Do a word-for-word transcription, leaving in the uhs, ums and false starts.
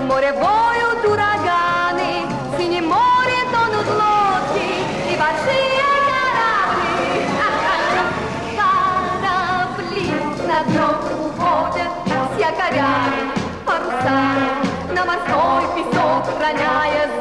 море воют ураганы, в синем море тонут лодки и большие корабли. Корабли на дно уходят с якорями, парусами, на морской песок роняя